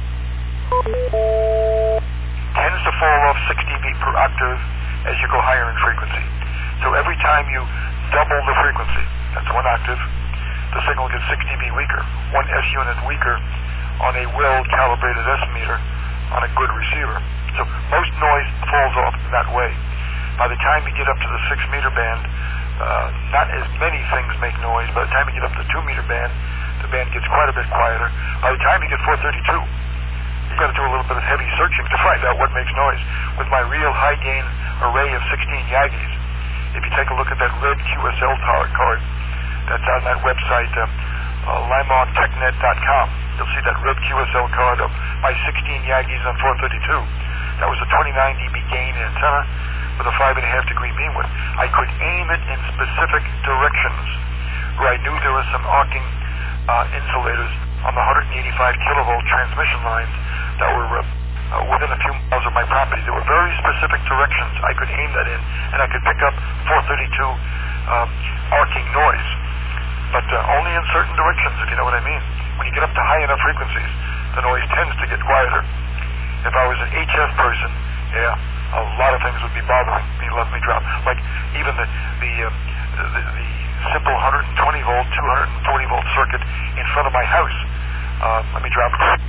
tends to fall off six D B per octave as you go higher in frequency. So every time you double the frequency, that's one octave, the signal gets six D B weaker, one S unit weaker on a well-calibrated S meter on a good receiver. So most noise falls off that way. By the time you get up to the six meter band, uh, not as many things make noise. By the time you get up to the two meter band, the band gets quite a bit quieter. By the time you get four thirty-two, you've got to do a little bit of heavy searching to find out what makes noise. With my real high gain array of sixteen Yagis, if you take a look at that red Q S L card that's on that website, uh, uh, limon tech net dot com, you'll see that red Q S L card of my sixteen Yagis on four thirty-two. That was a twenty-nine D B gain antenna with a five and a half degree beam width. I could aim it in specific directions where I knew there was some arcing uh, insulators on the one eighty-five kilovolt transmission lines that were uh, uh, within a few miles of my property. There were very specific directions I could aim that in, and I could pick up four thirty-two um, arcing noise, but uh, only in certain directions, if you know what I mean. When you get up to high enough frequencies, the noise tends to get quieter. If I was an H F person, yeah, a lot of things would be bothering me. Let me drop. Like even the the, uh, the the simple one twenty volt, two forty volt circuit in front of my house. Uh, let me drop.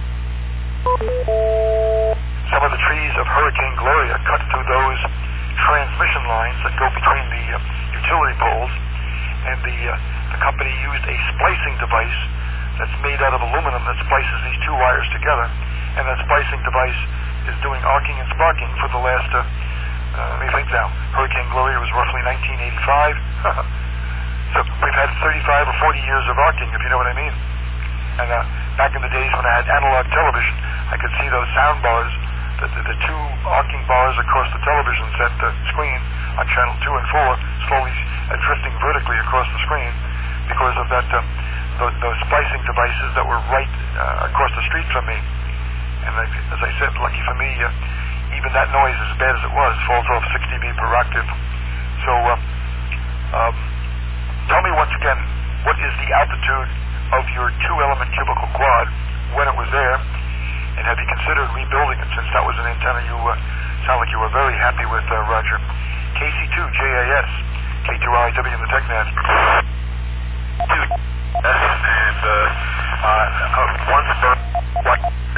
Some of the trees of Hurricane Gloria cut through those transmission lines that go between the uh, utility poles, and the uh, the company used a splicing device that's made out of aluminum that splices these two wires together, and that splicing device is doing arcing and sparking for the last, uh, uh, let me think now, Hurricane Gloria was roughly nineteen eighty-five. So we've had thirty-five or forty years of arcing, if you know what I mean. And uh, back in the days when I had analog television, I could see those sound bars, the, the, the two arcing bars across the television set uh, screen on channel two and four, slowly uh, drifting vertically across the screen because of that, uh, those, those splicing devices that were right uh, across the street from me. And as I said, lucky for me, uh, even that noise, as bad as it was, falls off six D B per octave. So uh, um, tell me once again, what is the altitude of your two-element cubicle quad when it was there, and have you considered rebuilding it, since that was an antenna you uh, sound like you were very happy with, uh, Roger. K C two J A S, K two R I W in the TechNet. And uh, uh, once the what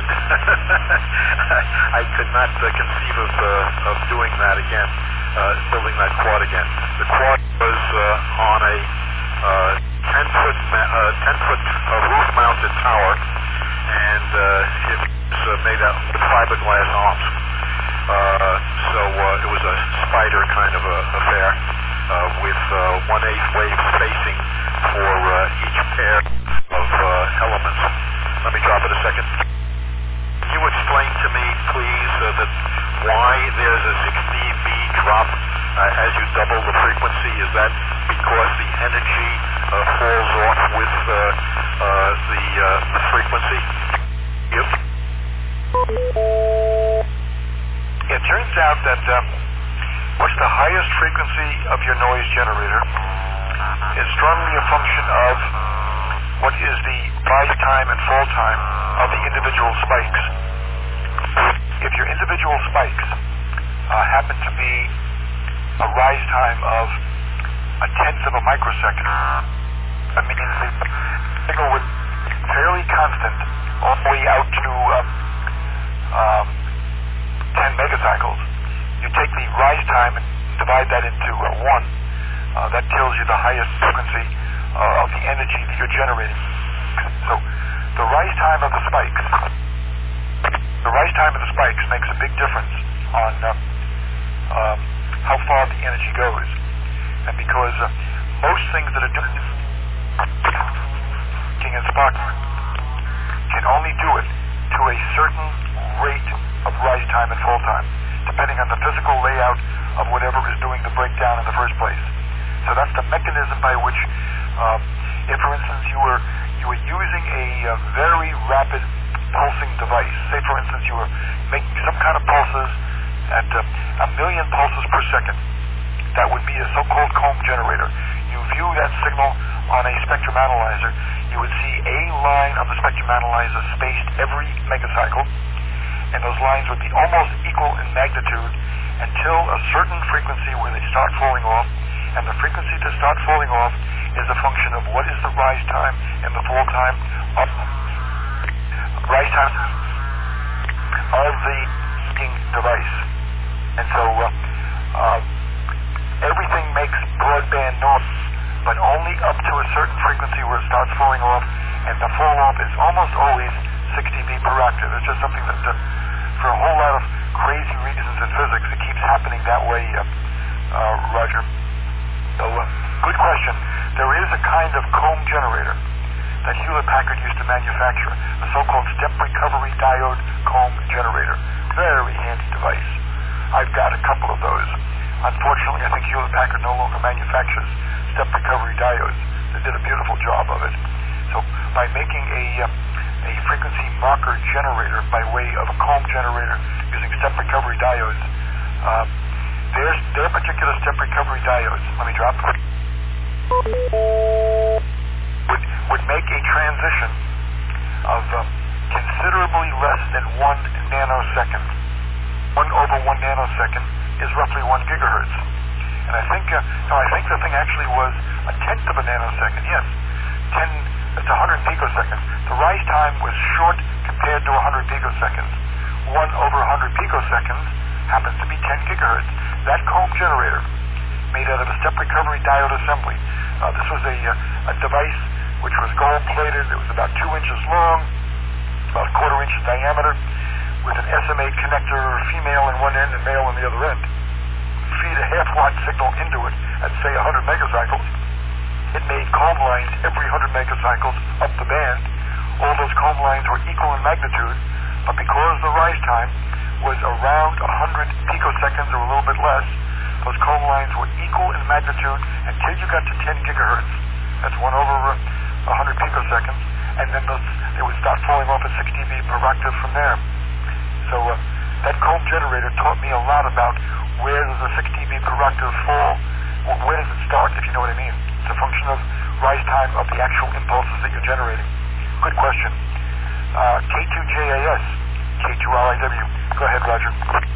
I could not uh, conceive of uh, of doing that again, uh, building that quad again. The quad was uh, on a uh, ten foot ma- uh, ten foot uh, roof mounted tower, and uh, it made out with fiberglass arms. Uh, so uh, it was a spider kind of a affair uh, with uh, one-eighth wave spacing for uh, each pair of uh, elements. Let me drop it a second. Can you explain to me, please, uh, that why there's a six D B drop uh, as you double the frequency? Is that because the energy uh, falls off with uh, uh, the, uh, the frequency? Yep. It turns out that um, what's the highest frequency of your noise generator is strongly a function of what is the rise time and fall time of the individual spikes. If your individual spikes uh, happen to be a rise time of a tenth of a microsecond, I mean the signal would be fairly constant all the way out to um, um, ten megacycles. You take the rise time and divide that into uh, one. Uh, that tells you the highest frequency uh, of the energy that you're generating. So the rise time of the spikes, the rise time of the spikes makes a big difference on uh, um, how far the energy goes. And because uh, most things that are doing and spark can only do it to a certain rate of rise time and fall time, depending on the physical layout of whatever is doing the breakdown in the first place. So that's the mechanism by which, um, if for instance you were you were using a uh, very rapid pulsing device, say for instance you were making some kind of pulses at uh, a million pulses per second, that would be a so-called comb generator. You view that signal on a spectrum analyzer, you would see a line of the spectrum analyzer spaced every megacycle, and those lines would be almost equal in magnitude until a certain frequency where they start falling off, and the frequency to start falling off is a function of what is the rise time and the fall time of rise time of the device. And so uh, uh, everything makes broadband noise, but only up to a certain frequency where it starts falling off, and the fall off is almost always six D B per octave. It's just something that, uh, for a whole lot of crazy reasons in physics, it keeps happening that way, uh, uh, Roger. So, uh, good question. There is a kind of comb generator that Hewlett-Packard used to manufacture, a so-called step recovery diode comb generator. Very handy device. I've got a couple of those. Unfortunately, I think Hewlett-Packard no longer manufactures step recovery diodes. They did a beautiful job of it. So by making a, uh, a frequency marker generator by way of a comb generator using step recovery diodes, uh, their, their particular step recovery diodes, let me drop, would, would make a transition of uh, considerably less than one nanosecond. One over one nanosecond is roughly one gigahertz. And I think, uh, no, I think the thing actually was a tenth of a nanosecond. Yes, ten. It's one hundred picoseconds. The rise time was short compared to one hundred picoseconds. One over one hundred picoseconds happens to be ten gigahertz. That comb generator, made out of a step recovery diode assembly. Uh, this was a, uh, a device which was gold-plated. It was about two inches long, about a quarter inch in diameter, with an S M A connector, female in one end and male on the other end. Feed a half-watt signal into it at, say, one hundred megacycles. It made comb lines every one hundred megacycles up the band. All those comb lines were equal in magnitude, but because the rise time was around one hundred picoseconds or a little bit less, those comb lines were equal in magnitude until you got to ten gigahertz. That's one over uh, one hundred picoseconds, and then those, they would start falling off at six D B per octave from there. So uh, that comb generator taught me a lot about where does the six D B per octave fall, or where does it start, if you know what I mean. It's a function of rise time of the actual impulses that you're generating. Good question. Uh, K two J A S, K two R I W. Go ahead, Roger.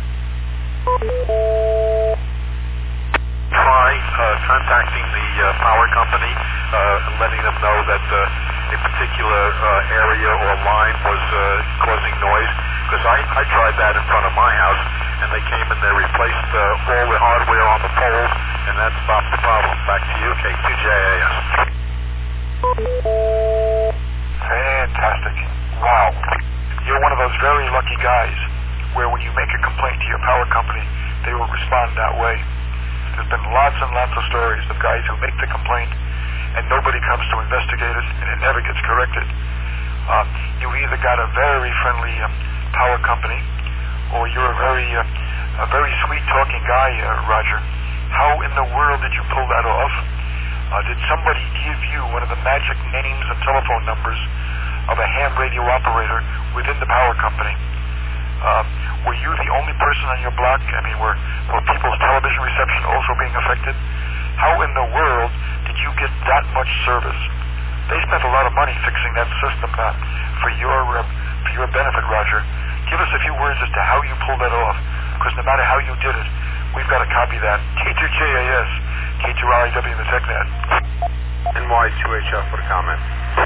Try uh, contacting the uh, power company uh, and letting them know that uh, a particular uh, area or line was uh, causing noise, because I, I tried that in front of my house, and they came and they replaced uh, all the hardware on the poles, and that stopped the problem. Back to you, K two J A S. Fantastic. Wow. you're one of those very lucky guys where when you make a complaint to your power company, they will respond that way. There's been lots and lots of stories of guys who make the complaint and nobody comes to investigate it and it never gets corrected. Uh, you either got a very friendly uh, power company or you're a very, uh, a very sweet-talking guy, uh, Roger. How in the world did you pull that off? Uh, did somebody give you one of the magic names and telephone numbers of a ham radio operator within the power company? Uh, were you the only person on your block? I mean, were, were people's television reception also being affected? How in the world did you get that much service? They spent a lot of money fixing that system uh, for your uh, for your benefit, Roger. Give us a few words as to how you pulled that off, because no matter how you did it, we've got to copy that. K two J A S, K two R I W in the TechNet. N Y two H F for the comment.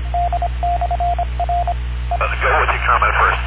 Let's go with your comment first.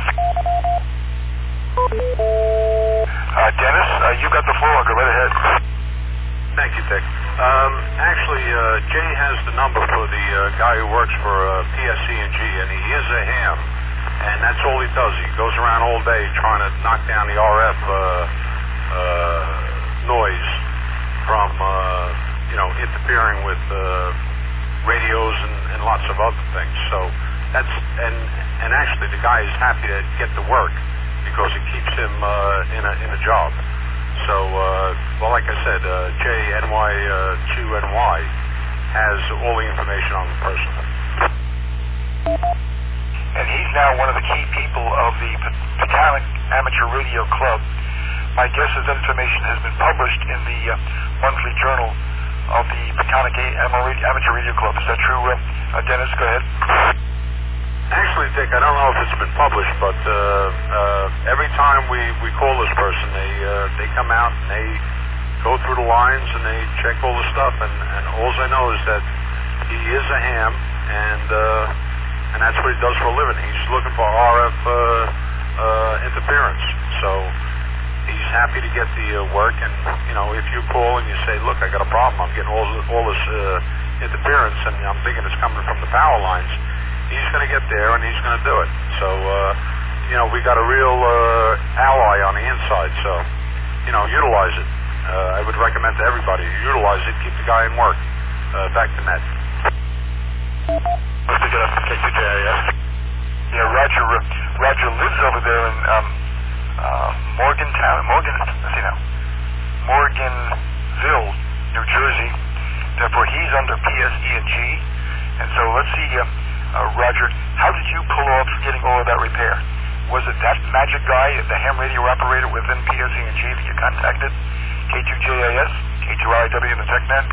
Uh, Dennis, uh, you got the floor. Go right ahead. Thank you, Dick. Um, actually, uh, Jay has the number for the uh, guy who works for uh, P S E and G, and he is a ham, and that's all he does. He goes around all day trying to knock down the R F uh, uh, noise from, uh, you know, interfering with uh, radios and, and lots of other things. So that's, and, and actually the guy is happy to get to work because it keeps him uh, in a in a job. So, uh, well, like I said, uh, J N Y two N Y has all the information on the person. And he's now one of the key people of the Peconic Amateur Radio Club. My guess is that information has been published in the uh, monthly journal of the Peconic Amateur Radio Club. Is that true, uh, uh, Dennis? Go ahead. Actually, Dick, I don't know if it's been published, but uh, uh, every time we, we call this person, they uh, they come out and they go through the lines and they check all the stuff, and, and all I know is that he is a ham, and uh, and that's what he does for a living. He's looking for R F uh, uh, interference, so he's happy to get the uh, work. And you know, if you call and you say, "Look, I got a problem. I'm getting all this, all this uh, interference, and I'm thinking it's coming from the power lines," he's going to get there and he's going to do it. So, uh, you know, we got a real uh, ally on the inside. So, you know, utilize it. Uh, I would recommend to everybody, utilize it, keep the guy in work. Uh, back to Ned. Let's pick it up from K two J A S. Yeah, Roger, uh, Roger lives over there in um, uh, Morgantown, Morgan, let's see now, Morganville, New Jersey. Therefore, he's under P S E and G. And so let's see, uh, Uh, Roger, how did you pull off getting all of that repair? Was it that magic guy, the ham radio operator within P S E and G that you contacted? K two J A S, K two R I W in the TechNet?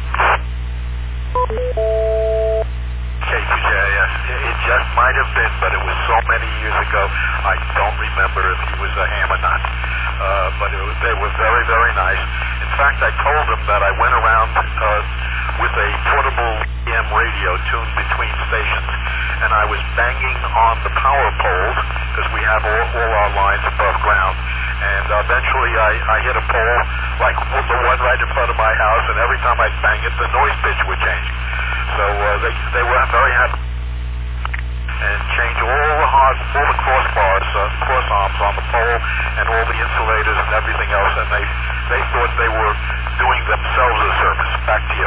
K two J A S. It just might have been, but it was so many years ago, I don't remember if he was a ham or not. Uh, but it was, they were very, very nice. In fact, I told them that I went around uh, with a portable A M radio tuned between stations, and I was banging on the power poles because we have all, all our lines above ground. And eventually I, I hit a pole like the one right in front of my house, and every time I'd bang it, the noise pitch would change. So uh, they they were very happy and change all the hard, all the crossbars, uh, cross arms on the pole, and all the insulators and everything else. And they they thought they were doing themselves a service. Back to you.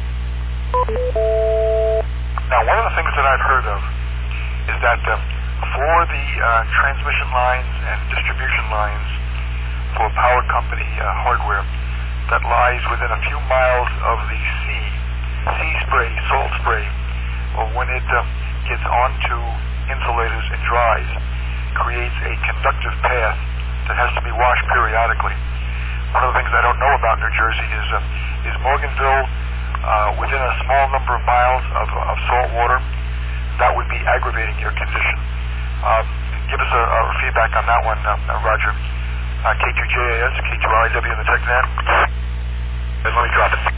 Now, one of the things that I've heard of is that uh, for the uh, transmission lines and distribution lines for power company uh, hardware that lies within a few miles of the sea, sea spray, salt spray, or when it uh, gets onto insulators and dries, creates a conductive path that has to be washed periodically. One of the things I don't know about New Jersey is uh, is Morganville uh, within a small number of miles of, of salt water. That would be aggravating your condition. Uh, give us a, a feedback on that one, uh, uh, Roger. Uh, K two J A S, K two R I W in the TechNet. And let me drop it.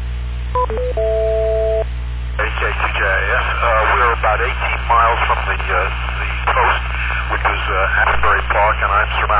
K two J A S. Uh, we're about eighteen miles from the uh, the coast, which is uh, Asbury Park, and I'm surrounded